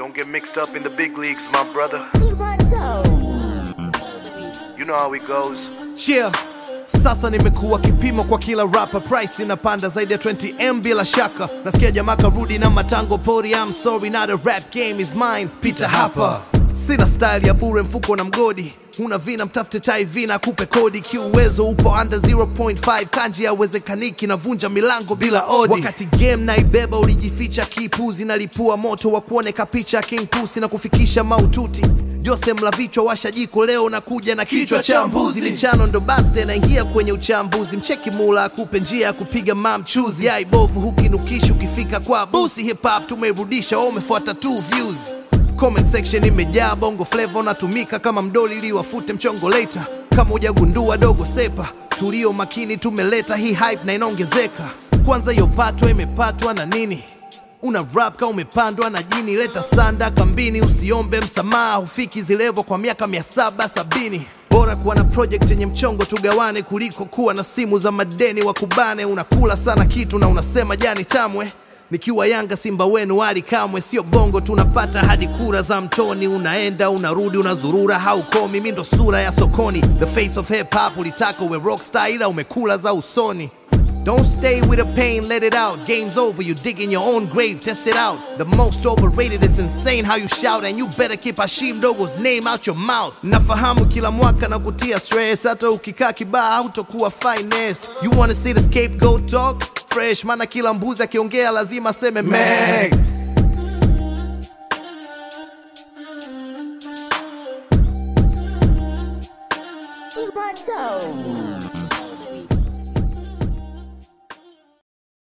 Don't get mixed up in the big leagues, my brother. You know how it goes. Yeah. Sasa nimekuwa kipimo kwa kila rapper, price inapanda zaidi ya 20M bila shaka. Nasikia jamaa karudi na matango pori, I'm sorry not a rap game is mine, pita hapa. Sina style ya bure, mfuko na mgodi. Una vina mtafute tai vina kupe kodi. Kiuwezo upo under 0.5, kanji ya wezekaniki na vunja milango bila odi. Wakati game na ibeba ulijificha kipuzi, nalipua moto wa kuoneka picha King Pussy na kufikisha maututi. Jose mlavichwa washa jiko leo na kuja na kichwa cha mbuzi. Lichano ndo baste na ingia kwenye uchambuzi. Mcheki mula akupe njia ya kupiga mamchuzi. Yai bovu hukinukishi ukifika kwa busi. Hip hop tumerudisha, umefuata 2 views. Comment section imejaa bongo flavor, natumika kama mdoli ili wafute mchongo later. Kama hujagundua dogo sepa, tulio makini tumeleta hii hype na inaongezeka. Kwanza hiyo patwa imepatwa na nini? Una rap kama umepandwa na jini. Leta sanda kambini, usiombe msamaha, hufiki zilevo kwa miaka 770. Bora kuwa na project yenye mchongo tugawane, kuliko kuwa na simu za madeni wakubane. Unakula sana kitu na unasema jani tamwe. Nikiwa Yanga Simba wenu wali kamwe. Sio bongo tunapata hadi kura za mtoni. Unaenda unarudi unazurura haukomi. Mimi ndo sura ya sokoni, the face of hip hop. Ulitaka uwe rockstar ila umekula za usoni. Don't stay with the pain, let it out. Game's over, you dig in your own grave, test it out. The most overrated, is insane how you shout. And you better keep Hashim Dogo's name out your mouth. Nafahamu kila mwaka na kutia stress. Hata ukikaa kibaa hautokuwa finest. You wanna see the scapegoat talk? Fresh, mana kila mbuzi akiongea lazima seme Max.